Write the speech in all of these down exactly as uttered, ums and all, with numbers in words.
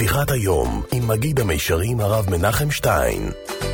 שיחת היום עם מגיד המישרים הרב מנחם שטיין.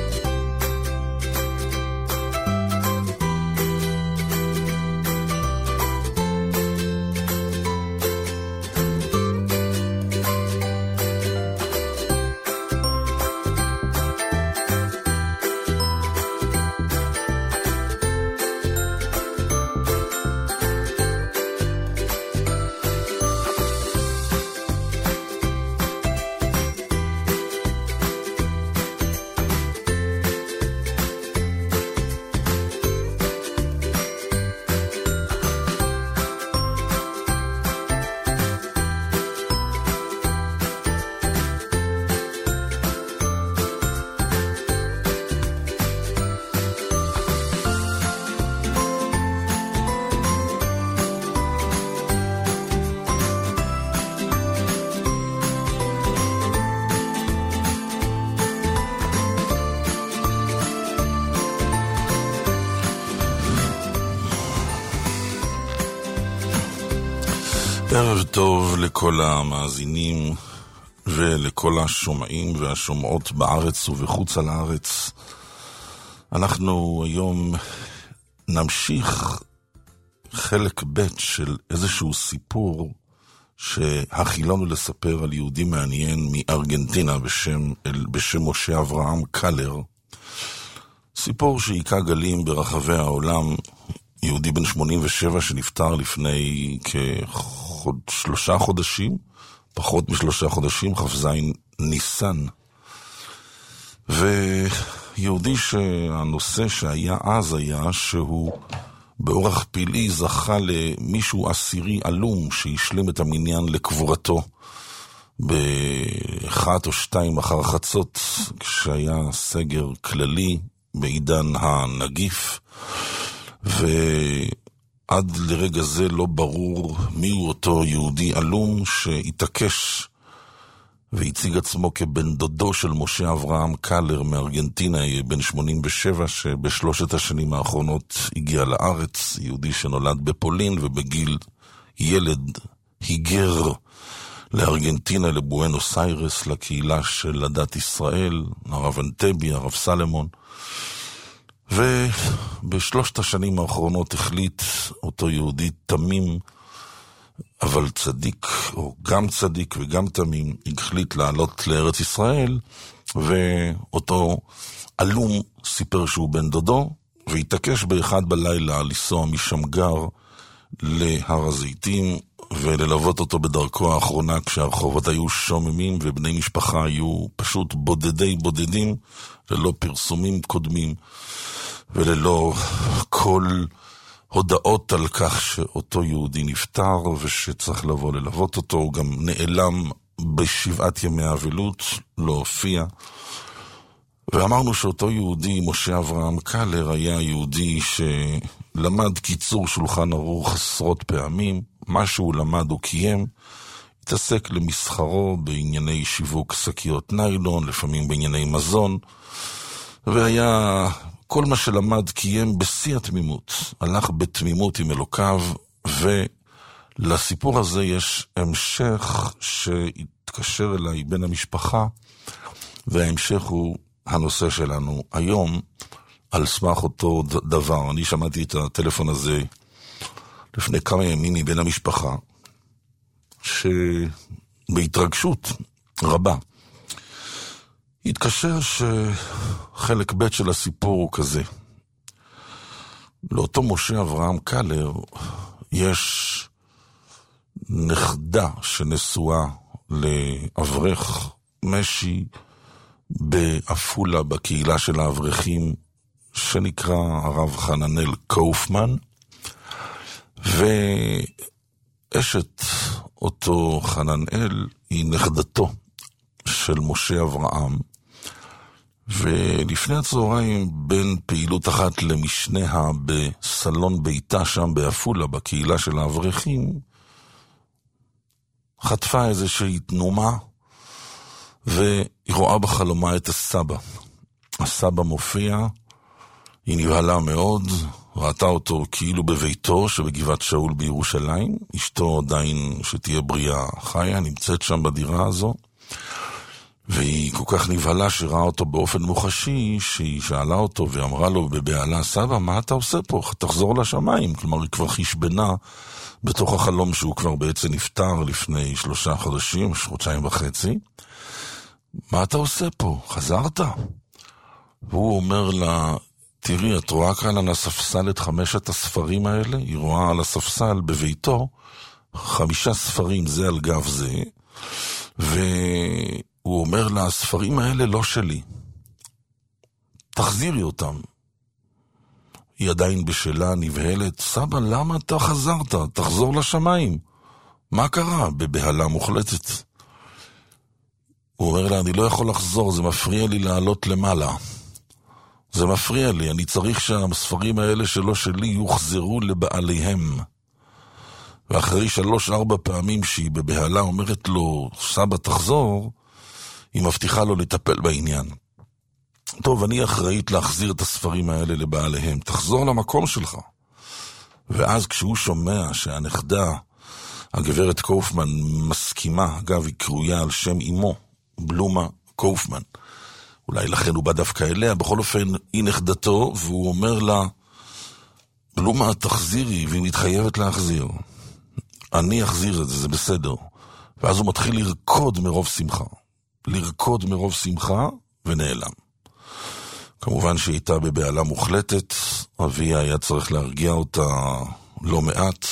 ערב טוב לכל המאזינים ולכל השומעים והשומעות בארץ ובחוץ על הארץ. אנחנו היום נמשיך חלק ב' של איזשהו סיפור שהחילונו לספר על יהודי מעניין מארגנטינה בשם, בשם משה אברהם קלר. סיפור שהיכה גלים ברחבי העולם. יהודי בן שמונים ושבע שנפטר לפני כשלושה חודשים, פחות משלושה חודשים, חפז ניסן. ויהודי שהנושא שהיה אז היה שהוא באורח פלאי זכה למישהו עשירי אלום שהשלים את המניין לקבורתו באחת או שתיים אחר חצות, כשהיה סגר כללי בעידן הנגיף. ועד לרגע זה לא ברור מיהו אותו יהודי אלום שהתעקש והציג עצמו כבן דודו של משה אברהם קלר מארגנטינה, בן שמונים ושבע, שבשלושת השנים האחרונות הגיע לארץ, יהודי שנולד בפולין ובגיל ילד היגר לארגנטינה, לבואנוס איירס, לקהילה של הדת ישראל, הרב אנטבי, הרב סלמון. ובשלושת השנים האחרונות החליט אותו יהודי תמים, אבל צדיק, או גם צדיק וגם תמים, החליט לעלות לארץ ישראל, ואותו אלום סיפר שהוא בן דודו, והתעקש באחד בלילה לנסוע משמגר להר הזיתים, וללוות אותו בדרכו האחרונה כשהרחובות היו שוממים, ובני משפחה היו פשוט בודדי בודדים, ללא פרסומים קודמים. וללא כל הודעות על כך שאותו יהודי נפטר ושצריך לבוא ללוות אותו. הוא גם נעלם בשבעת ימי האבלות, לא הופיע. ואמרנו שאותו יהודי, משה אברהם קלר, היה יהודי שלמד קיצור שולחן ערוך עשרות פעמים. מה שהוא למד הוא קיים, התעסק למסחרו בענייני שיווק שקיות ניילון, לפעמים בענייני מזון, והיה כל מה שלמד קיים בשיא התמימות, הלך בתמימות עם אלוקיו. ולסיפור הזה יש המשך שהתקשר אליי בן המשפחה, וההמשך הוא הנושא שלנו היום, על סמך אותו דבר. אני שמעתי את הטלפון הזה לפני כמה ימים מבן המשפחה, שבהתרגשות רבה התקשר שחלק ב' של הסיפור הוא כזה. לאותו משה אברהם קלר יש נכדה שנשואה לאברך משי באפולה, בקהילה של האברכים, שנקרא הרב חננאל קופמן, ואשת אותו חננאל היא נכדתו של משה אברהם. ולפני הצהריים, בין פעילות אחת למשניה בסלון ביתה שם באפולה, בקהילה של האברכים, חטפה איזושהי תנומה, והיא רואה בחלומה את הסבא. הסבא מופיע, היא נבהלה מאוד, ראתה אותו כאילו בביתו שבגבעת שאול בירושלים, אשתו עדיין שתהיה בריאה חיה, נמצאת שם בדירה הזו, והיא כל כך נבהלה שראה אותו באופן מוחשי, שהיא שאלה אותו ואמרה לו בבעלה, סבא, מה אתה עושה פה? תחזור לשמיים. כלומר, היא כבר חשבנה בתוך החלום שהוא כבר בעצם נפטר לפני שלושה חודשים, חודשיים וחצי. מה אתה עושה פה? חזרת? והוא אומר לה, תראי, את רואה כאן על הספסל את חמשת הספרים האלה? היא רואה על הספסל בביתו חמישה ספרים זה על גב זה, והוא אומר לה, הספרים האלה לא שלי. תחזירי אותם. היא עדיין בשלה נבהלת, סבא, למה אתה חזרת? תחזור לשמיים. מה קרה? בבהלה מוחלטת. הוא אומר לה, אני לא יכול לחזור, זה מפריע לי לעלות למעלה. זה מפריע לי, אני צריך שהספרים האלה שלא שלי יוחזרו לבעליהם. ואחרי שלוש ארבע פעמים שהיא בבהלה אומרת לו, סבא תחזור, היא מבטיחה לו לטפל בעניין. טוב, אני אחראית להחזיר את הספרים האלה לבעליהם, תחזור למקום שלך. ואז כשהוא שומע שהנכדה, הגברת קופמן, מסכימה, אגב היא קרויה על שם אמו, בלומה קופמן, אולי לכן הוא בא דווקא אליה, בכל אופן היא נכדתו, והוא אומר לה, בלומה תחזירי, והיא מתחייבת להחזיר. אני אחזיר את זה, זה בסדר. ואז הוא מתחיל לרקוד מרוב שמחה. לרקוד מרוב שמחה, ונעלם. כמובן שהיא הייתה בבעלה מוחלטת, אביה היה צריך להרגיע אותה לא מעט,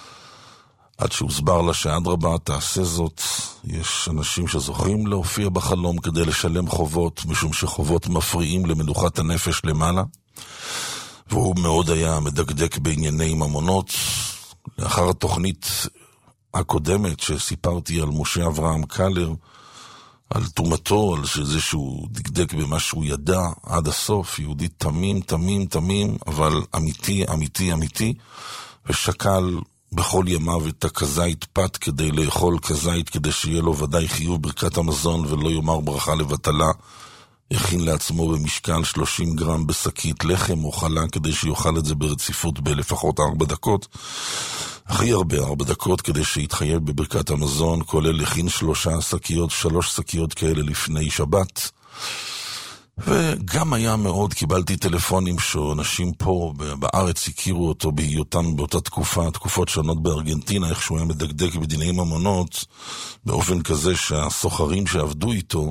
עד שהוסבר לה שאדרבה תעשה זאת. יש אנשים שזוכים להופיע בחלום כדי לשלם חובות, משום שחובות מפריעים למנוחת הנפש למעלה, והוא מאוד היה מדקדק בענייני ממונות. לאחר התוכנית הקודמת שסיפרתי על משה אברהם קלר, על תומתו, על שזה שהוא דקדק במה שהוא ידע עד הסוף, יהודי תמים, תמים, תמים, אבל אמיתי, אמיתי, אמיתי, ושקל בכל ימיו את הכזית פת כדי לאכול כזית, כדי שיהיה לו ודאי חיוב ברכת המזון ולא יאמר ברכה לבטלה. הכין לעצמו במשקל שלושים גרם בשקית לחם או חלה כדי שיוכל את זה ברציפות בלפחות ארבע דקות. הכי הרבה ארבע דקות כדי שיתחייב בברכת המזון, כולל הכין שלושה שקיות, שלוש שקיות כאלה לפני שבת. וגם היה מאוד, קיבלתי טלפונים שאנשים פה בארץ הכירו אותו בהיותם באותה תקופה, תקופות שונות בארגנטינה, איך שהוא היה מדקדק בדיני ממונות, באופן כזה שהסוחרים שעבדו איתו,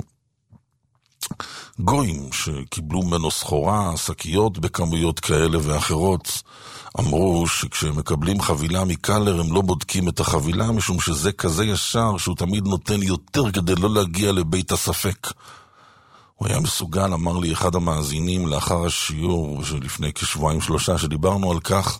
גויים שקיבלו ממנו סחורה, שקיות בכמויות כאלה ואחרות, אמרו שכשהם מקבלים חבילה מקלר הם לא בודקים את החבילה, משום שזה כזה ישר שהוא תמיד נותן יותר כדי לא להגיע לבית הספק. הוא היה מסוגל, אמר לי אחד המאזינים לאחר השיעור שלפני כשבועיים שלושה שדיברנו על כך,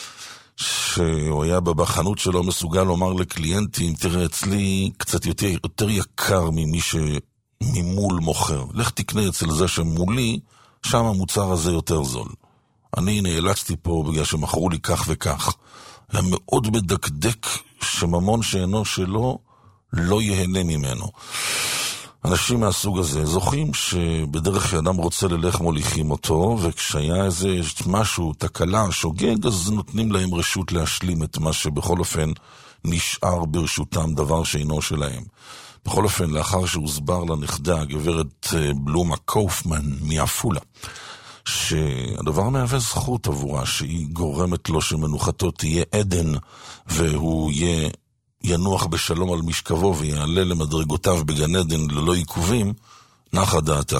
שהוא היה בחנות שלו מסוגל לומר לקליינטים, תראה אצלי קצת יותר, יותר יקר ממי שממול מוכר, לך תקנה אצל זה שמולי, שם המוצר הזה יותר זול. אני נאלצתי פה בגלל שמכרו לי כך וכך. היה מאוד מדקדק שממון שאינו שלו לא יהנה ממנו. אנשים מהסוג הזה זוכים שבדרך שאדם רוצה ללך מוליכים אותו, וכשהיה איזה משהו, תקלה, שוגג, אז נותנים להם רשות להשלים את מה שבכל אופן נשאר ברשותם, דבר שאינו שלהם. בכל אופן, לאחר שהוסבר לנכדה, הגברת בלומה קופמן מעפולה, שהדבר מהווה זכות עבורה, שהיא גורמת לו שמנוחתו תהיה עדן, והוא יהיה ינוח בשלום על משכבו ויעלה למדרגותיו בגן עדן ללא עיכובים, נחה דעתה.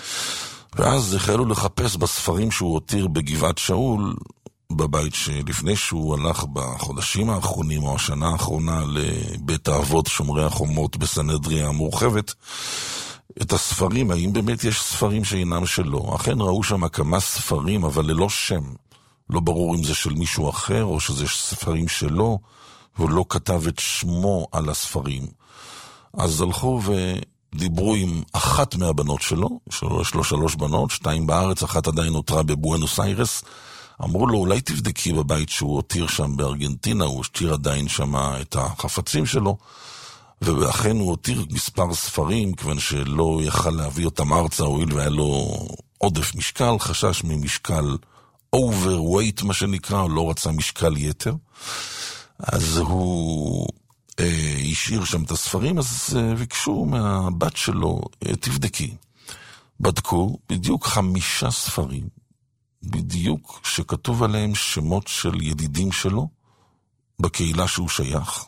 ואז החלו לחפש בספרים שהוא הותיר בגבעת שאול, בבית שלפני שהוא הלך בחודשים האחרונים או השנה האחרונה לבית האבות שומרי החומות בסנהדריה המורחבת, את הספרים, האם באמת יש ספרים שאינם שלו. אכן ראו שם כמה ספרים, אבל ללא שם. לא ברור אם זה של מישהו אחר או שזה ספרים שלו, והוא לא כתב את שמו על הספרים. אז הלכו ודיברו עם אחת מהבנות שלו, יש לו שלוש בנות, שתיים בארץ, אחת עדיין נותרה בבואנוס איירס. אמרו לו, אולי תבדקי בבית שהוא הותיר שם בארגנטינה, הוא השאיר עדיין שם את החפצים שלו, ואכן הוא הותיר מספר ספרים, כיוון שלא יכל להביא אותם ארצה, הואיל והיה לו עודף משקל, חשש ממשקל overweight מה שנקרא, לא רצה משקל יתר. אז הוא השאיר שם את הספרים, אז ביקשו מהבת שלו, תבדקי. בדקו בדיוק חמישה ספרים, בדיוק שכתוב עליהם שמות של ידידים שלו, בקהילה שהוא שייך.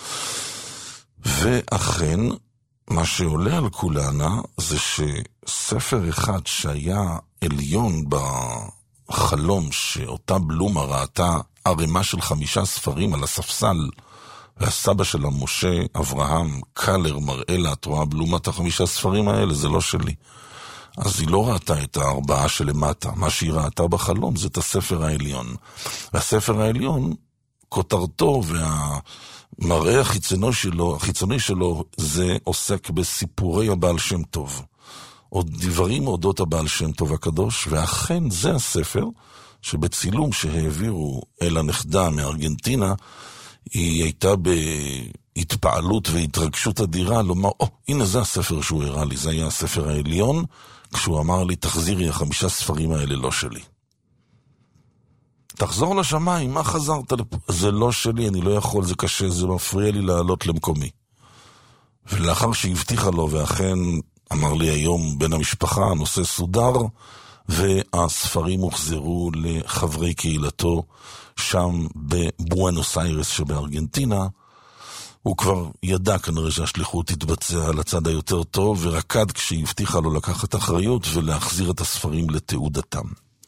ואכן, מה שעולה על כולנה, זה שספר אחד שהיה עליון בחלום, שאותה בלומה ראתה ערימה של חמישה ספרים על הספסל, והסבא שלה, משה אברהם קלר, מראה לה, את רואה בלומת החמישה ספרים האלה, זה לא שלי. אז היא לא ראתה את הארבעה שלמטה, מה שהיא ראתה בחלום זה את הספר העליון. והספר העליון, כותרתו והמראה החיצוני שלו, החיצוני שלו זה עוסק בסיפורי הבעל שם טוב. עוד דברים אודות הבעל שם טוב הקדוש, ואכן זה הספר שבצילום שהעבירו אל הנכדה מארגנטינה, היא הייתה בהתפעלות והתרגשות אדירה לומר, או, oh, הנה זה הספר שהוא הראה לי, זה היה הספר העליון, כשהוא אמר לי, תחזירי, החמישה ספרים האלה לא שלי. תחזור לשמיים, מה חזרת לפה? זה לא שלי, אני לא יכול, זה קשה, זה מפריע לי לעלות למקומי. ולאחר שהבטיחה לו, ואכן אמר לי היום בן המשפחה, הנושא סודר, והספרים הוחזרו לחברי קהילתו, שם בבואנוס איירס שבארגנטינה. הוא כבר ידע כנראה שהשליחות תתבצע על הצד היותר טוב, ורקד כשהיא הבטיחה לו לקחת אחריות ולהחזיר את הספרים לתעודתם.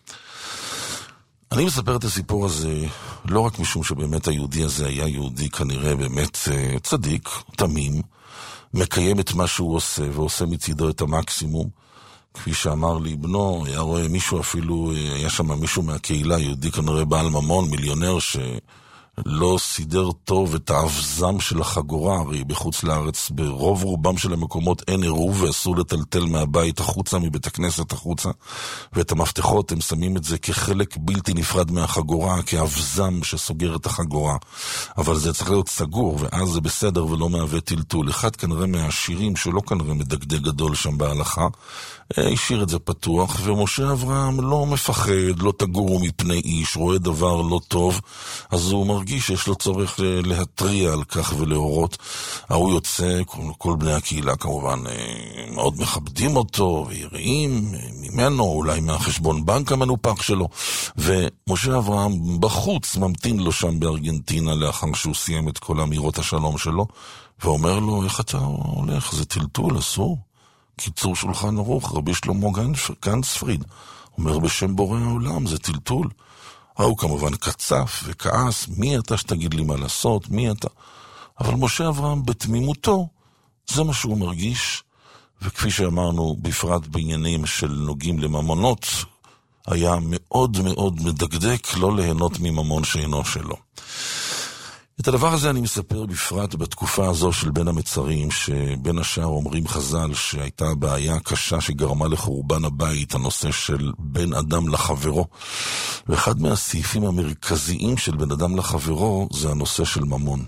אני מספר את הסיפור הזה לא רק משום שבאמת היהודי הזה היה יהודי כנראה באמת צדיק, תמים, מקיים את מה שהוא עושה ועושה מצידו את המקסימום. כפי שאמר לי בנו, היה רואה מישהו אפילו, היה שם מישהו מהקהילה, יהודי כנראה בעל ממון, מיליונר שלא סידר טוב את האבזם של החגורה, הרי בחוץ לארץ ברוב רובם של המקומות אין עירוב ואסור לטלטל מהבית החוצה, מבית הכנסת החוצה, ואת המפתחות הם שמים את זה כחלק בלתי נפרד מהחגורה, כאבזם שסוגר את החגורה, אבל זה צריך להיות סגור, ואז זה בסדר ולא מהווה טלטול. אחד כנראה מהעשירים שלא כנראה מדגדג גדול שם בהלכה, השאיר את זה פתוח, ומשה אברהם לא מפחד, לא תגורו מפני איש, רואה דבר לא טוב, אז הוא מרגיש שיש לו צורך להטריע על כך ולהורות. הוא יוצא, כל, כל בני הקהילה כמובן מאוד מכבדים אותו, ויראים ממנו, אולי מהחשבון בנק המנופח שלו, ומשה אברהם בחוץ ממתין לו שם בארגנטינה, לאחר שהוא סיים את כל אמירות השלום שלו, ואומר לו, איך אתה הולך? זה טלטול, אסור. קיצור שולחן ערוך, רבי שלמה גנצפריד, אומר בשם בורא העולם, זה טלטול. הוא כמובן קצף וכעס, מי אתה שתגיד לי מה לעשות, מי אתה? אבל משה אברהם בתמימותו, זה מה שהוא מרגיש, וכפי שאמרנו, בפרט בעניינים של נוגעים לממונות, היה מאוד מאוד מדקדק לא ליהנות מממון שאינו שלו. את הדבר הזה אני מספר בפרט בתקופה הזו של בין המצרים, שבין השאר אומרים חז"ל שהייתה בעיה קשה שגרמה לחורבן הבית, הנושא של בין אדם לחברו. ואחד מהסעיפים המרכזיים של בין אדם לחברו זה הנושא של ממון.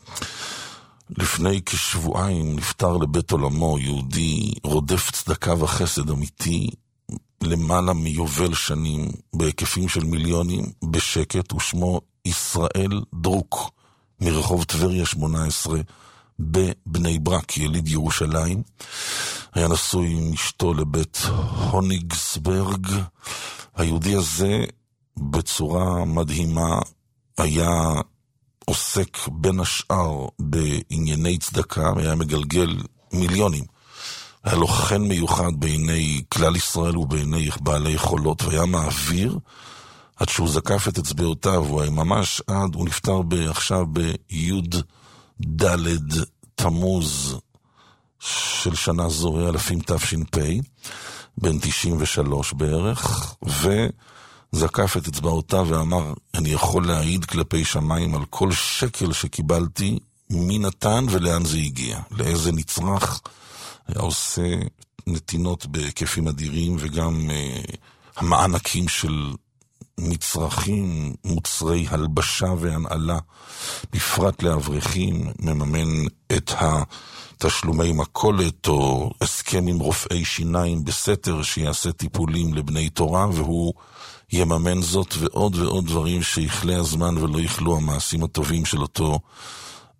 לפני כשבועיים נפטר לבית עולמו יהודי רודף צדקה וחסד אמיתי, למעלה מיובל שנים, בהיקפים של מיליונים, בשקט, ושמו ישראל דרוק. מרחוב טבריה שמונה עשרה בבני ברק, יליד ירושלים. היה נשוי עם אשתו לבית הוניגסברג. היהודי הזה בצורה מדהימה היה עוסק בין השאר בענייני צדקה, היה מגלגל מיליונים. היה לו חן מיוחד בעיני כלל ישראל ובעיני בעלי יכולות, והיה מעביר עד שהוא זקף את אצבעותיו, הוא היה ממש עד, הוא נפטר עכשיו ביוד דלת תמוז של שנה זו, אלפים תש"פ, בן תשעים ושלוש בערך, וזקף את אצבעותיו ואמר, אני יכול להעיד כלפי שמיים על כל שקל שקיבלתי, מי נתן ולאן זה הגיע, לאיזה נצרך. היה עושה נתינות בהיקפים אדירים, וגם uh, המענקים של מצרכים, מוצרי הלבשה והנעלה, בפרט לאברכים, מממן את התשלומי מכולת או הסכם עם רופאי שיניים בסתר שיעשה טיפולים לבני תורה, והוא יממן זאת ועוד ועוד דברים שיכלה הזמן ולא יכלו המעשים הטובים של אותו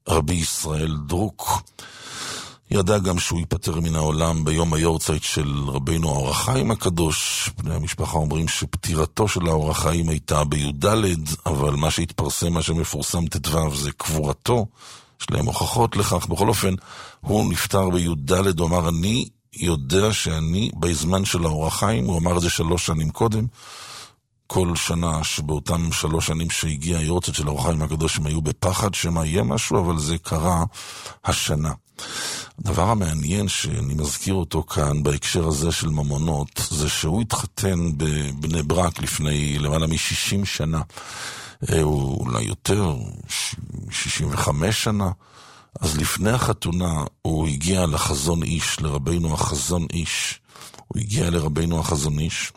רבי ישראל דרוק. ידע גם שהוא ייפטר מן העולם ביום היורצייט של רבינו האור החיים הקדוש. בני המשפחה אומרים שפטירתו של האור החיים הייתה בי"ד, אבל מה שהתפרסם, מה שמפורסם תתוו, זה קבורתו. יש להם הוכחות לכך. בכל אופן, הוא נפטר בי"ד, הוא אמר, אני יודע שאני בזמן של האור החיים, הוא אמר את זה שלוש שנים קודם, כל שנה שבאותם שלוש שנים שהגיע היורצייט של האור החיים הקדוש, הם היו בפחד שמה יהיה משהו, אבל זה קרה השנה. הדבר המעניין שאני מזכיר אותו כאן בהקשר הזה של ממונות, זה שהוא התחתן בבני ברק לפני למעלה מ-שישים שנה, אולי יותר, שישים וחמש שנה. אז לפני החתונה הוא הגיע לחזון איש, לרבינו החזון איש. הוא הגיע לרבינו החזון איש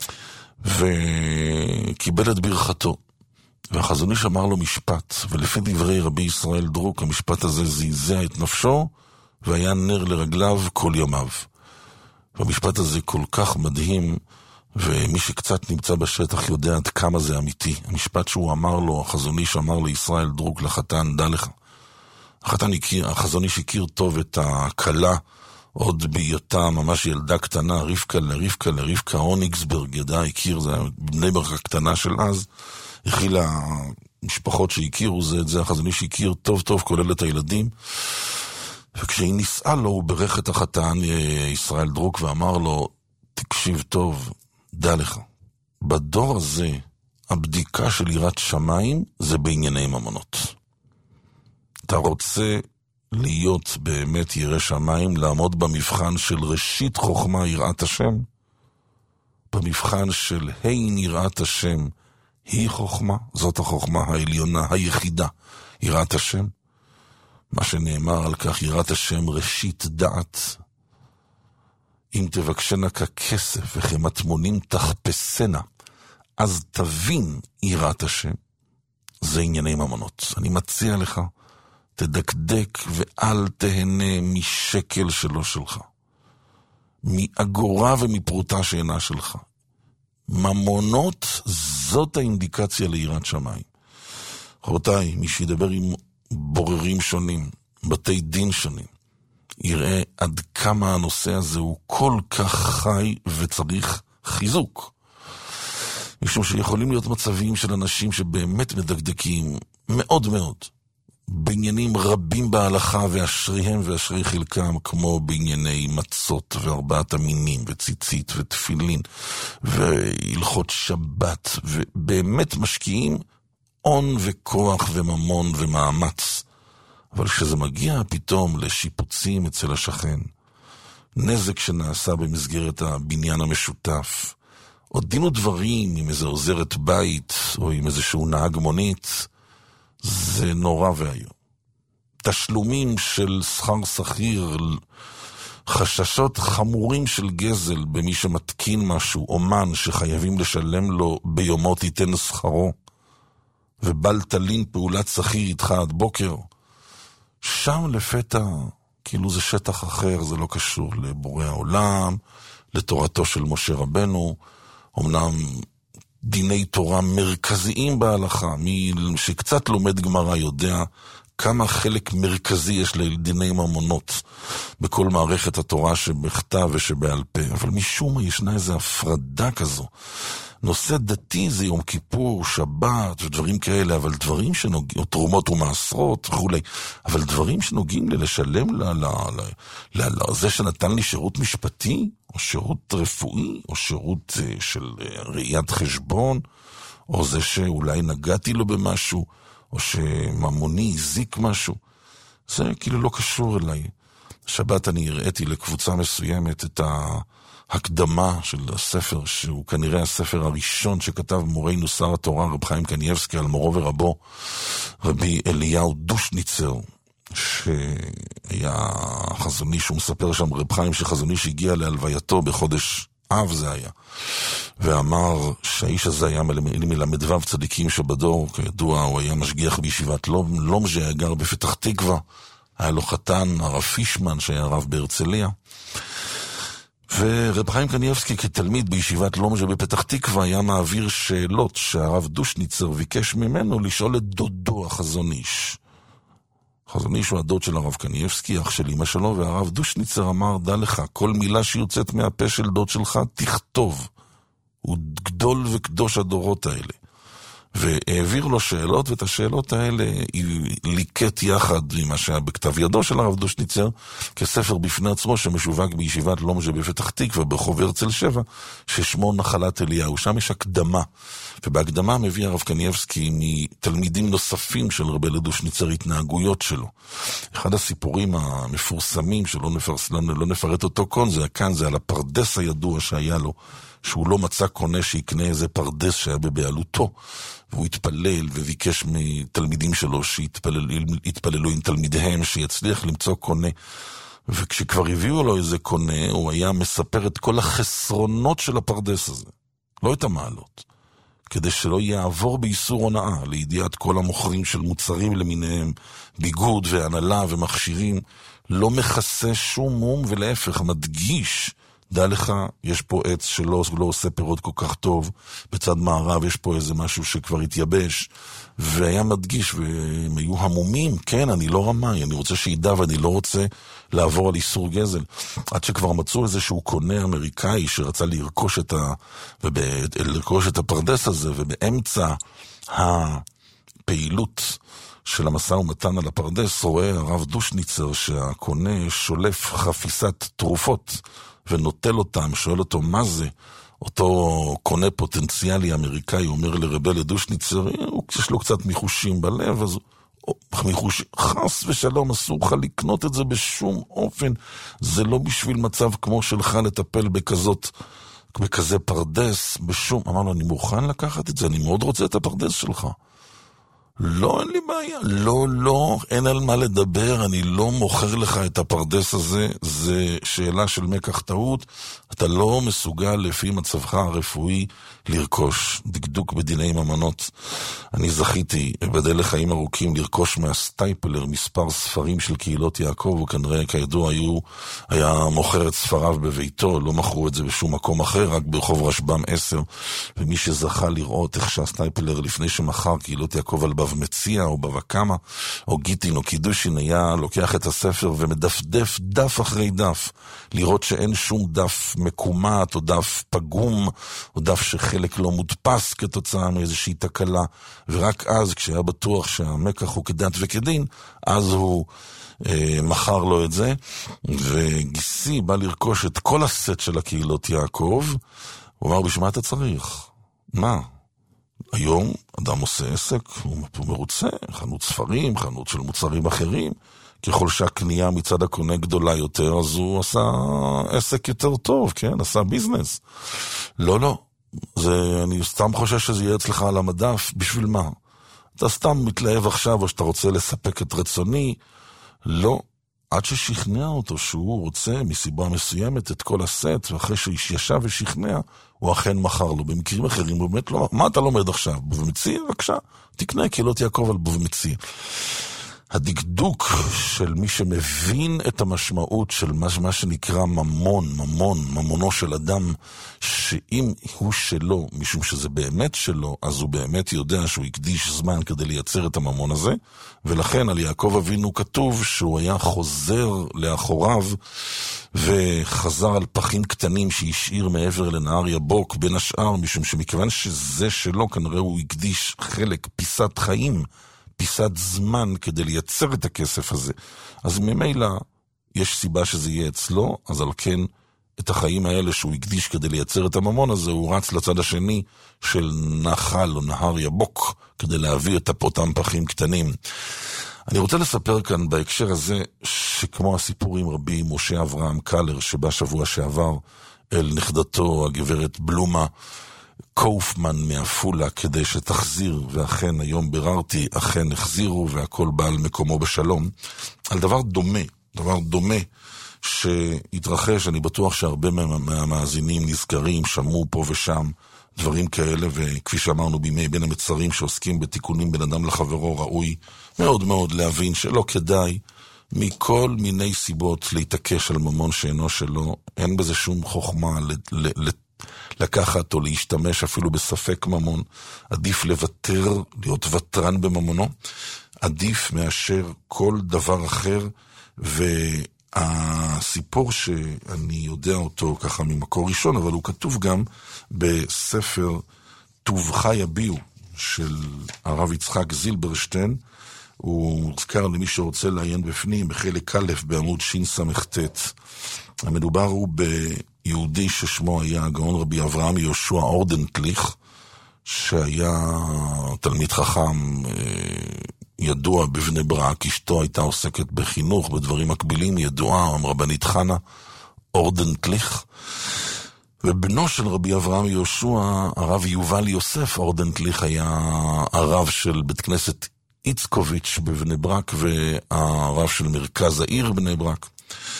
וקיבל את ברכתו. והחזון איש אמר לו משפט, ולפי דברי רבי ישראל דרוק, המשפט הזה זעזע את נפשו, והיה נר לרגליו כל ימיו. והמשפט הזה כל כך מדהים, ומי שקצת נמצא בשטח יודע עד כמה זה אמיתי. המשפט שהוא אמר לו, החזון איש אמר לישראל דרוק לחתן, דע לך. החתן הכיר, החזון איש הכיר טוב את הכלה, עוד בהיותה ממש ילדה קטנה, רבקה לרבקה לרבקה אוניגסברג, ידע, הכיר, זה בני ברק הקטנה של אז, הכילה משפחות שהכירו זה את זה, החזון איש הכיר טוב טוב, כולל את הילדים, וכשהיא נישאה לו, הוא ברך את החתן ישראל דרוק ואמר לו, תקשיב טוב, דע לך, בדור הזה, הבדיקה של יראת שמיים זה בענייני ממונות. אתה רוצה להיות באמת ירא שמיים, לעמוד במבחן של ראשית חוכמה יראת השם, במבחן של הין יראת השם, היא חוכמה, זאת החוכמה העליונה, היחידה, יראת השם. מה שנאמר על כך, יראת השם ראשית דעת. אם תבקשנה ככסף וכמטמונים תחפשנה, אז תבין יראת השם. זה ענייני ממונות. אני מציע לך, תדקדק ואל תהנה משקל שלו שלך. מאגורה ומפרוטה שאינה שלך. ממונות זאת האינדיקציה ליראת שמיים. רבותיי, מי שידבר עם בוררים שונים, בתי דין שונים, יראה עד כמה הנושא הזה הוא כל כך חי וצריך חיזוק. משום שיכולים להיות מצבים של אנשים שבאמת מדקדקים מאוד מאוד בעניינים רבים בהלכה, ואשריהם ואשרי חלקם, כמו בענייני מצות וארבעת המינים וציצית ותפילין והלכות שבת, ובאמת משקיעים הון וכוח וממון ומאמץ. אבל כשזה מגיע פתאום לשיפוצים אצל השכן, נזק שנעשה במסגרת הבניין המשותף, או דין ודברים עם איזה עוזרת בית או עם איזשהו נהג מונית, זה נורא והיום. תשלומים של שכר שכיר, חששות חמורים של גזל במי שמתקין משהו, אומן שחייבים לשלם לו ביומו תיתן שכרו, ובל תלין פעולת שכיר איתך עד בוקר. שם לפתע, כאילו זה שטח אחר, זה לא קשור לבורא העולם, לתורתו של משה רבנו, אמנם דיני תורה מרכזיים בהלכה, מי שקצת לומד גמרא יודע כמה חלק מרכזי יש לדיני ממונות בכל מערכת התורה שבכתב ושבעל פה, אבל משום מה ישנה איזו הפרדה כזו. נושא דתי זה יום כיפור, שבת ודברים כאלה, אבל דברים שנוגעים, תרומות ומעשרות וכולי, אבל דברים שנוגעים ללשלם לזה שנתן לי שירות משפטי, או שירות רפואי, או שירות של ראיית חשבון, או זה שאולי נגעתי לו במשהו, או שממוני הזיק משהו, זה כאילו לא קשור אליי. שבת אני הראיתי לקבוצה מסוימת את ההקדמה של הספר, שהוא כנראה הספר הראשון שכתב מורנו שר התורה, רב חיים קניאבסקי, על מורו ורבו, רבי אליהו דושניצר, שהיה חזוני, שהוא מספר שם רב חיים שחזוני שהגיע להלווייתו בחודש אב זה היה, ואמר שהאיש הזה היה מלמדוו צדיקים שבדור, כידוע הוא היה משגיח בישיבת לומז'ה, היה גר בפתח תקווה, היה לו חתן הרב פישמן שהיה רב בהרצליה, ורב חיים קניאבסקי כתלמיד בישיבת לומז'ה בפתח תקווה היה מעביר שאלות שהרב דושניצר ביקש ממנו לשאול את דודו החזון איש. חזון איש הוא הדוד של הרב קניאבסקי, אח של אמא שלו, והרב דושניצר אמר, דע לך, כל מילה שיוצאת מהפה של דוד שלך, תכתוב. הוא גדול וקדוש הדורות האלה. והעביר לו שאלות, ואת השאלות האלה היא ליקט יחד עם מה שהיה בכתב ידו של הרב דושניצר, כספר בפני עצמו שמשווק בישיבת לומז'ה בפתח תקווה, ברחוב הרצל שבע, ששמו נחלת אליהו. שם יש הקדמה, ובהקדמה מביא הרב קניאבסקי מתלמידים נוספים של רבי דושניצר התנהגויות שלו. אחד הסיפורים המפורסמים שלא נפרס, לא, לא נפרט אותו כאן, זה כאן, זה על הפרדס הידוע שהיה לו, שהוא לא מצא קונה שיקנה איזה פרדס שהיה בבעלותו, והוא התפלל וביקש מתלמידים שלו שיתפללו עם תלמידיהם שיצליח למצוא קונה, וכשכבר הביאו לו איזה קונה, הוא היה מספר את כל החסרונות של הפרדס הזה, לא את המעלות, כדי שלא יעבור באיסור הונאה, לידיעת כל המוכרים של מוצרים למיניהם, ביגוד והנהלה ומכשירים, לא מכסה שום מום, ולהפך, מדגיש, דע לך, יש פה עץ שלא לא עושה פירות כל כך טוב, בצד מערב יש פה איזה משהו שכבר התייבש, והיה מדגיש, והם היו המומים, כן, אני לא רמאי, אני רוצה שידע, ואני לא רוצה לעבור על איסור גזל. עד שכבר מצאו איזשהו קונה אמריקאי שרצה לרכוש את, ה... וב... לרכוש את הפרדס הזה, ובאמצע הפעילות של המשא ומתן על הפרדס, רואה הרב דושניצר שהקונה שולף חפיסת תרופות, ונוטל אותם, שואל אותו מה זה, אותו קונה פוטנציאלי אמריקאי אומר לרבי לדושניצר, יש לו קצת מיחושים בלב, אז הוא, מיחוש, חס ושלום, אסור לך לקנות את זה בשום אופן, זה לא בשביל מצב כמו שלך לטפל בכזאת, בכזה פרדס, בשום, אמר לו, אני מוכן לקחת את זה, אני מאוד רוצה את הפרדס שלך. לא, אין לי בעיה. לא, לא, אין על מה לדבר, אני לא מוכר לך את הפרדס הזה, זה שאלה של מקח טעות, אתה לא מסוגל לפי מצבך הרפואי לרכוש, דקדוק בדיני ממנות. אני זכיתי, בדל לחיים ארוכים, לרכוש מהסטייפלר מספר ספרים של קהילות יעקב, וכנראה כידוע היו, היה מוכר את ספריו בביתו, לא מכרו את זה בשום מקום אחר, רק ברחוב רשב"ם עשר, ומי שזכה לראות איך שהסטייפלר לפני שמכר קהילות יעקב על בב מציע או בבא קמא או גיטין או קידושין, היה לוקח את הספר ומדפדף דף אחרי דף, לראות שאין שום דף מקומט או דף פגום או דף שחלק לא מודפס כתוצאה מאיזושהי תקלה, ורק אז כשהיה בטוח שהמקח הוא כדת וכדין, אז הוא אה, מכר לו את זה. וגיסי בא לרכוש את כל הסט של הקהילות יעקב, הוא אמר, בשמה אתה צריך? מה? היום אדם עושה עסק, הוא מרוצה, חנות ספרים, חנות של מוצרים אחרים, ככל שהקנייה מצד הקונה גדולה יותר, אז הוא עשה עסק יותר טוב, כן? עשה ביזנס. לא, לא. זה, אני סתם חושב שזה יהיה אצלך על המדף, בשביל מה? אתה סתם מתלהב עכשיו, או שאתה רוצה לספק את רצוני? לא. עד ששכנע אותו שהוא רוצה מסיבה מסוימת את כל הסט, ואחרי שישב ושכנע, הוא אכן מכר לו. במקרים אחרים הוא באמת לא, מה אתה לומד עכשיו? בוב מציע? בבקשה, תקנה קהילות יעקב על בוב מציע. הדקדוק של מי שמבין את המשמעות של מה, מה שנקרא ממון, ממון, ממונו של אדם, שאם הוא שלו, משום שזה באמת שלו, אז הוא באמת יודע שהוא הקדיש זמן כדי לייצר את הממון הזה, ולכן על יעקב אבינו כתוב שהוא היה חוזר לאחוריו, וחזר על פחים קטנים שהשאיר מעבר לנהר יבוק, בין השאר, משום שמכיוון שזה שלו, כנראה הוא הקדיש חלק, פיסת חיים, פיסת זמן כדי לייצר את הכסף הזה. אז ממילא יש סיבה שזה יהיה אצלו, אז על כן את החיים האלה שהוא הקדיש כדי לייצר את הממון הזה, הוא רץ לצד השני של נחל או נהר יבוק, כדי להביא את אותם פחים קטנים. אני רוצה לספר כאן בהקשר הזה, שכמו הסיפורים רבים, משה אברהם קלר, שבא שבוע שעבר אל נכדתו הגברת בלומה, קופמן מאפולה כדי שתחזיר, ואכן היום ביררתי, אכן החזירו והכל בא על מקומו בשלום, על דבר דומה, דבר דומה שהתרחש, אני בטוח שהרבה מהמאזינים נזכרים, שמעו פה ושם דברים כאלה, וכפי שאמרנו בימי בין המצרים שעוסקים בתיקונים בין אדם לחברו, ראוי מאוד מאוד להבין שלא כדאי מכל מיני סיבות להתעקש על ממון שאינו שלו, אין בזה שום חוכמה לתקש, לקחת או להשתמש אפילו בספק ממון, עדיף לוותר, להיות וטרן בממונו. עדיף מאשר כל דבר אחר, והסיפור שאני יודע אותו ככה ממקור ראשון, אבל הוא כתוב גם בספר טובך יביעו של הרב יצחק זילברשטיין, הוא מוזכר למי שרוצה לעיין בפנים, בחלק א' בעמוד שס"ט. המדובר הוא ביהודי ששמו היה הגאון רבי אברהם יהושע אורדנטליך, שהיה תלמיד חכם ידוע בבני ברק, אשתו הייתה עוסקת בחינוך, בדברים מקבילים, ידועה, רבנית חנה אורדנטליך, ובנו של רבי אברהם יהושע, הרב יובל יוסף אורדנטליך, היה הרב של בית כנסת איצקוביץ' בבני ברק, והרב של מרכז העיר בני ברק.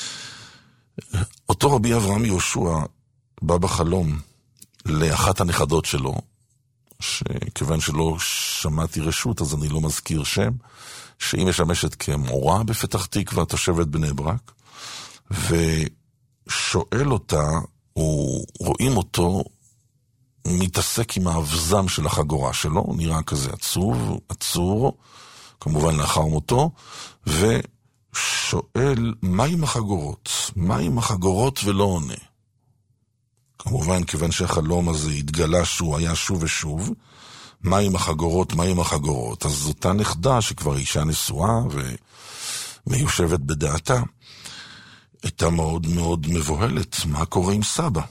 אותו רבי אברהם יהושע בא בחלום לאחת הנכדות שלו, שכיוון שלא שמעתי רשות אז אני לא מזכיר שם, שהיא משמשת כמורה בפתח תקווה, תושבת בני ברק, ושואל אותה, רואים אותו מתעסק עם האבזם של החגורה שלו, נראה כזה עצוב, עצור, כמובן לאחר מותו, ושואל מה עם החגורות? מה עם החגורות ולא עונה. כמובן, כיוון שהחלום הזה התגלה שהוא היה שוב ושוב, מה עם החגורות, מה עם החגורות? אז אותה נכדה שכבר אישה נשואה ומיושבת בדעתה, הייתה מאוד מאוד מבוהלת, מה קורה עם סבא?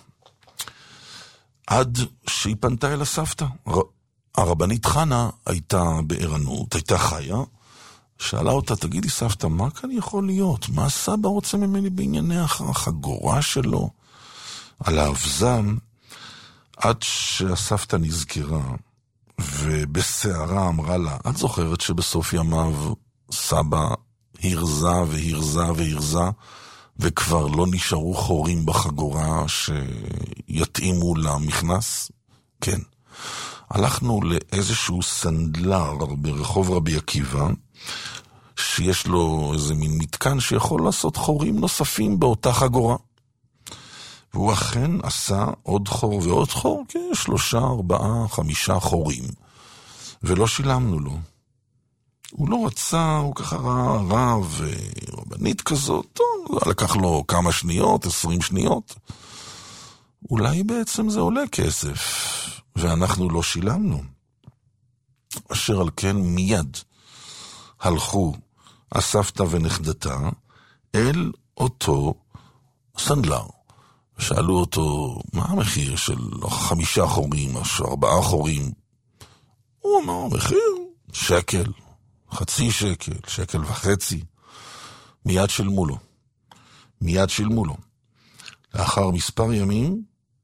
עד שהיא פנתה אל הסבתא. הרבנית חנה הייתה בערנות, הייתה חיה, שאלה אותה, תגידי סבתא, מה כאן יכול להיות? מה סבא רוצה ממני בענייני החגורה שלו? על האבזם, עד שהסבתא נזכרה, ובסערה אמרה לה, את זוכרת שבסוף ימיו סבא הרזה והרזה והרזה, וכבר לא נשארו חורים בחגורה שיתאימו למכנס? כן. הלכנו לאיזשהו סנדלר ברחוב רבי עקיבא, שיש לו איזה מין מתקן שיכול לעשות חורים נוספים באותה חגורה. והוא אכן עשה עוד חור ועוד חור, כן, שלושה, ארבעה, חמישה חורים. ולא שילמנו לו. הוא לא רצה, הוא ככה רב, רבנית כזאת, טוב, לקח לו כמה שניות, עשרים שניות. אולי בעצם זה עולה כסף, ואנחנו לא שילמנו. אשר על כן מיד הלכו הסבתא ונכדתה אל אותו סנדלר. שאלו אותו, מה המחיר של חמישה חורים, או ארבעה חורים? הוא אמר, מחיר שקל. חצי שקל, שקל וחצי, מיד שילמו לו. מיד שילמו לו. לאחר מספר ימים,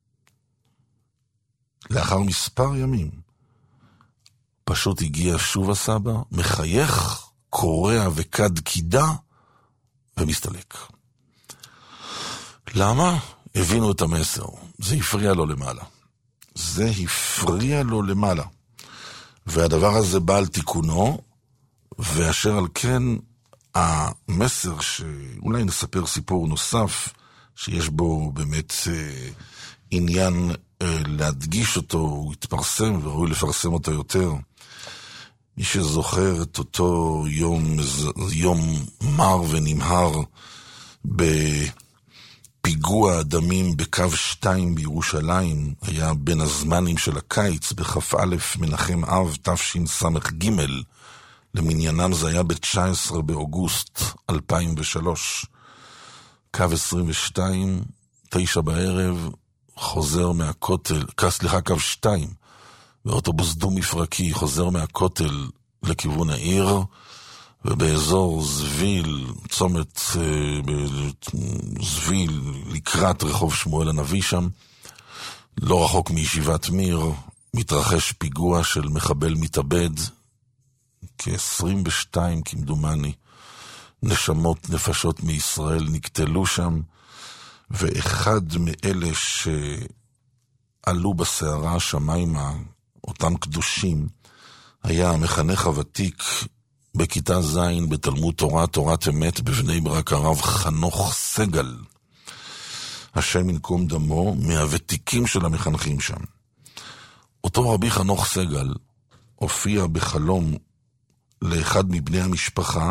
לאחר מספר ימים, פשוט הגיע שוב הסבא, מחייך, קורע וקד קידה, ומסתלק. למה? הבינו את המסר. זה הפריע לו למעלה. זה הפריע לו למעלה. והדבר הזה בא על תיקונו, ואשר על כן המסר שאולי נספר סיפור נוסף שיש בו באמת אה, עניין אה, להדגיש אותו, הוא התפרסם וראוי לפרסם אותו יותר. מי שזוכר את אותו יום, יום מר ונמהר בפיגוע הדמים בקו שתיים בירושלים, היה בין הזמנים של הקיץ בכ"א מנחם אב תשס"ג, למניינם זה היה ב-תשעה עשר באוגוסט אלפיים ושלוש. קו עשרים ושתיים, תשע בערב, חוזר מהכותל, סליחה, קו שתיים, באוטובוס דו מפרקי, חוזר מהכותל לכיוון העיר, ובאזור זביל, צומת זביל, לקראת רחוב שמואל הנביא שם, לא רחוק מישיבת מיר, מתרחש פיגוע של מחבל מתאבד, כ-עשרים ושתיים כמדומני, נשמות, נפשות מישראל נקטלו שם, ואחד מאלה שעלו בסערה השמיימה, אותם קדושים, היה המחנך הוותיק בכיתה זין בתלמוד תורה, תורת אמת בבני ברק, הרב חנוך סגל, השם ינקום דמו, מהוותיקים של המחנכים שם. אותו רבי חנוך סגל הופיע בחלום לאחד מבני המשפחה,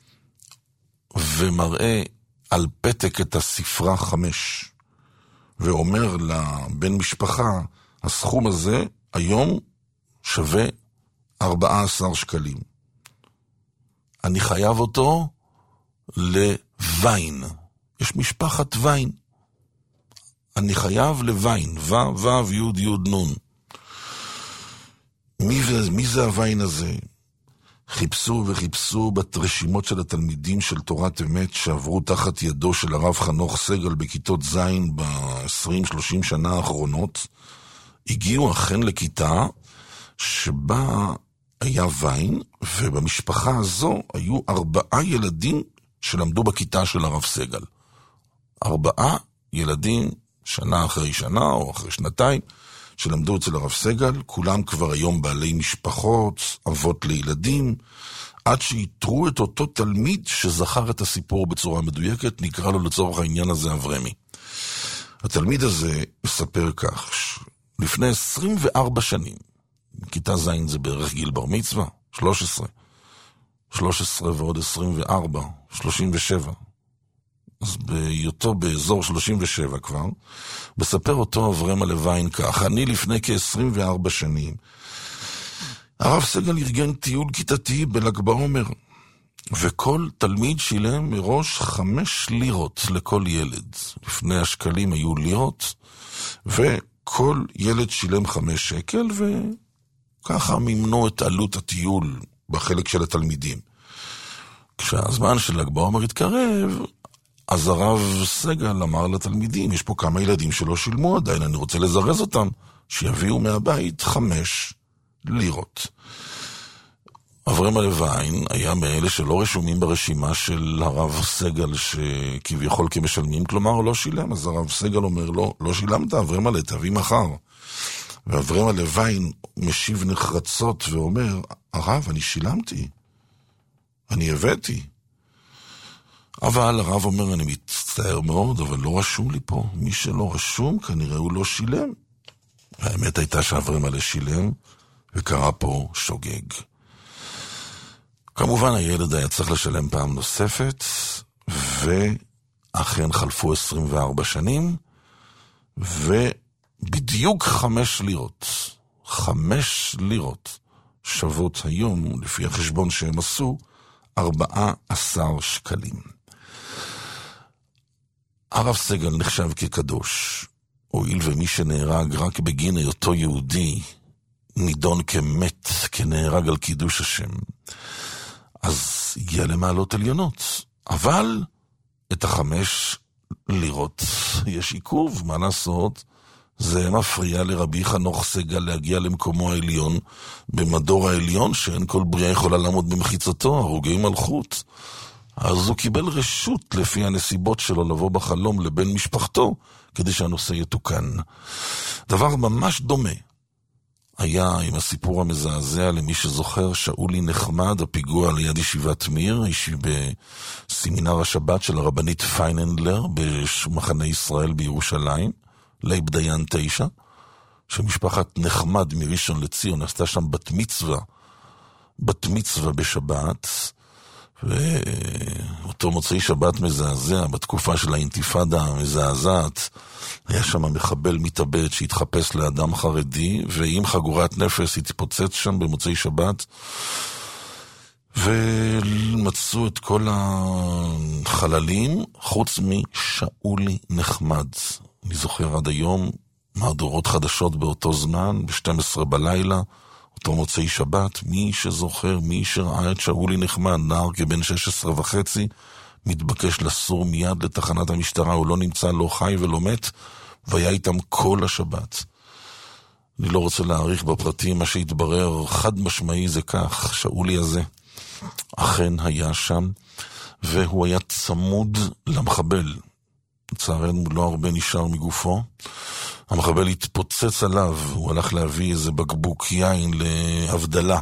ומראה על פתק את הספרה חמש, ואומר לבן משפחה, הסכום הזה היום שווה ארבעה עשר שקלים. אני חייב אותו לווין. יש משפחת וין. אני חייב לווין. ו, ו, יוד, יוד, נון. מי, מי זה הווין הזה? חיפשו וחיפשו ברשימות של התלמידים של תורת אמת שעברו תחת ידו של הרב חנוך סגל בכיתות זין ב-עשרים שלושים שנה האחרונות. הגיעו אכן לכיתה שבה היה וין, ובמשפחה הזו היו ארבעה ילדים שלמדו בכיתה של הרב סגל. ארבעה ילדים, שנה אחרי שנה או אחרי שנתיים, שלמדו אצל הרב סגל, כולם כבר היום בעלי משפחות, אבות לילדים, עד שיתרו את אותו תלמיד שזכר את הסיפור בצורה מדויקת, נקרא לו לצורך העניין הזה אברמי. התלמיד הזה מספר כך, לפני עשרים וארבע שנים, כיתה זין זה בערך גיל בר מצווה, שלוש עשרה, שלוש עשרה ועוד עשרים וארבע, שלושים ושבע, אז בהיותו באזור שלושים ושבע כבר, בספר אותו אברהם הלווין כך, אני לפני כ-עשרים וארבע שנים, הרב סגל ארגן טיול כיתתי בל"ג בעומר, וכל תלמיד שילם מראש חמש לירות לכל ילד. לפני השקלים היו לירות, וכל ילד שילם חמש שקל, וככה מימנו את עלות הטיול בחלק של התלמידים. כשהזמן של ל"ג בעומר התקרב, אז הרב סגל אמר לתלמידים, יש פה כמה ילדים שלא שילמו עדיין, אני רוצה לזרז אותם, שיביאו מהבית חמש לירות. אברהם הלווין היה מאלה שלא רשומים ברשימה של הרב סגל שכביכול כמשלמים, כלומר לא שילם, אז הרב סגל אומר לו, לא שילמת, אברהם הלווין, תביא מחר. ואברהם הלווין משיב נחרצות ואומר, הרב, אני שילמתי, אני הבאתי. אבל הרב אומר, אני מצטער מאוד, אבל לא רשום לי פה. מי שלא רשום, כנראה הוא לא שילם. האמת הייתה שאברהם הלווין שילם, וקרה פה שוגג. כמובן הילד היה צריך לשלם פעם נוספת, ואכן חלפו עשרים וארבע שנים, ובדיוק חמש לירות, חמש לירות שוות היום, לפי החשבון שהם עשו, ארבעה עשר שקלים. הרב סגל נחשב כקדוש, הואיל ומי שנהרג רק בגין היותו יהודי, נידון כמת, כנהרג על קידוש השם. אז הגיע למעלות עליונות. אבל את החמש לירות יש עיכוב, מה לעשות? זה מפריע לרבי חנוך סגל להגיע למקומו העליון, במדור העליון שאין כל בריאה יכולה לעמוד במחיצתו, הרוגי מלכות. אז הוא קיבל רשות לפי הנסיבות שלו לבוא בחלום לבן משפחתו, כדי שהנושא יתוקן. דבר ממש דומה היה עם הסיפור המזעזע למי שזוכר, שאולי נחמד, הפיגוע ליד ישיבת מיר, בסמינר השבת של הרבנית פייננדלר במחנה ישראל בירושלים, ליב דיין תשע, שמשפחת נחמד מראשון לציון עשתה שם בת מצווה, בת מצווה בשבת, ואותו מוצאי שבת מזעזע, בתקופה של האינתיפאדה המזעזעת, היה שם מחבל מתאבד שהתחפש לאדם חרדי, ועם חגורת נפש התפוצץ שם במוצאי שבת, ומצאו את כל החללים, חוץ משאולי נחמד. אני זוכר עד היום, מהדורות חדשות באותו זמן, ב-שתים עשרה בלילה, אותו מוצאי שבת, מי שזוכר, מי שראה את שאולי נחמד, נער כבן שש עשרה וחצי, מתבקש לסור מיד לתחנת המשטרה, הוא לא נמצא, לא חי ולא מת, והיה איתם כל השבת. אני לא רוצה להעריך בפרטים, מה שהתברר חד משמעי זה כך, שאולי הזה אכן היה שם, והוא היה צמוד למחבל. לצערנו לא הרבה נשאר מגופו. המחבל התפוצץ עליו, הוא הלך להביא איזה בקבוק יין להבדלה,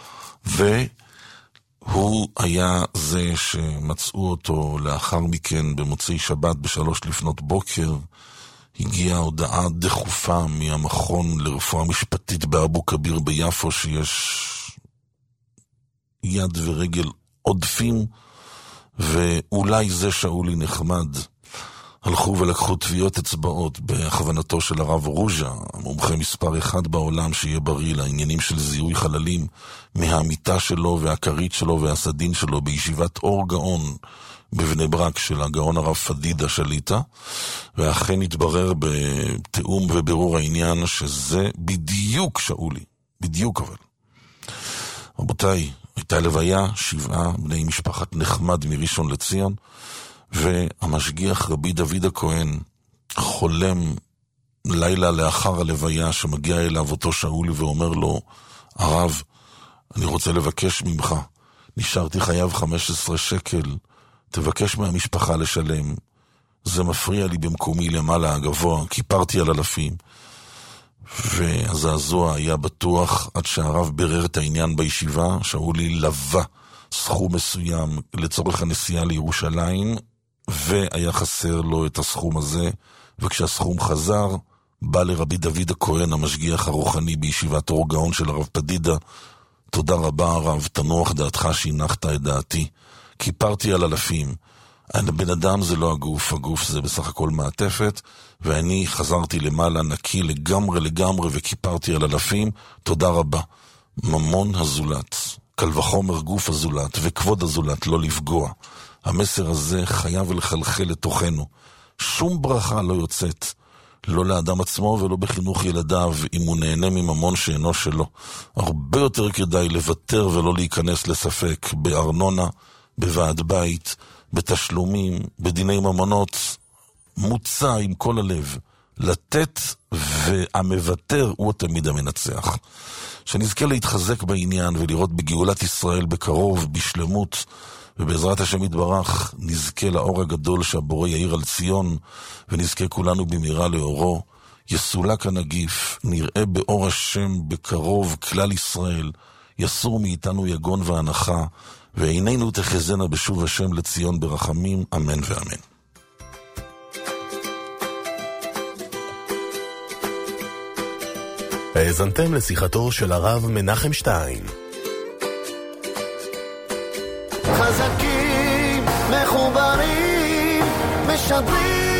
והוא היה זה שמצאו אותו לאחר מכן במוצאי שבת בשלוש לפנות בוקר. הגיעה הודעה דחופה מהמכון לרפואה משפטית באבו כביר ביפו שיש יד ורגל עודפים, ואולי זה שאולי נחמד. הלכו ולקחו טביעות אצבעות בהכוונתו של הרב רוז'ה, המומחה מספר אחד בעולם שיהיה בריא לעניינים של זיהוי חללים, מהמיטה שלו והקרית שלו והסדין שלו בישיבת אור גאון בבני ברק של הגאון הרב פדידה שליטה, ואכן התברר בתאום וברור העניין שזה בדיוק שאולי, בדיוק. אבל רבותיי, הייתה לוויה, שבעה בני משפחת נחמד מראשון לציון, והמשגיח רבי דוד הכהן חולם לילה לאחר הלוויה שמגיע אליו אותו שאולי ואומר לו, הרב, אני רוצה לבקש ממך, נשארתי חייב חמישה עשר שקל, תבקש מהמשפחה לשלם, זה מפריע לי במקומי למעלה הגבוה, כיפרתי על אלפים. והזעזוע היה בטוח עד שהרב ברר את העניין בישיבה. שאולי לווה סכום מסוים לצורך הנסיעה לירושלים, והיה חסר לו את הסכום הזה, וכשהסכום חזר, בא לרבי דוד הכהן, המשגיח הרוחני בישיבת אור גאון של הרב פדידה, תודה רבה הרב, תנוח דעתך שהנחת את דעתי, כיפרתי על אלפים. הבן אדם זה לא הגוף, הגוף זה בסך הכל מעטפת, ואני חזרתי למעלה נקי לגמרי לגמרי וכיפרתי על אלפים, תודה רבה. ממון הזולת, קל וחומר גוף הזולת וכבוד הזולת לא לפגוע. המסר הזה חייב לחלחל לתוכנו. שום ברכה לא יוצאת, לא לאדם עצמו ולא בחינוך ילדיו, אם הוא נהנה מממון שאינו שלו. הרבה יותר כדאי לוותר ולא להיכנס לספק בארנונה, בוועד בית, בתשלומים, בדיני ממונות. מוצא עם כל הלב לתת, והמוותר הוא תמיד המנצח. שנזכה להתחזק בעניין ולראות בגאולת ישראל בקרוב, בשלמות, ובעזרת השם יתברך נזכה לאור הגדול שהבורא יאיר על ציון, ונזכה כולנו במהרה לאורו. יסולק הנגיף, נראה באור השם בקרוב כלל ישראל, יסור מאיתנו יגון והנחה, ועינינו תחזנה בשוב השם לציון ברחמים, אמן ואמן. האזנתם לשיחתו של הרב מנחם שטיין. חזקים, מחוברים, משדרים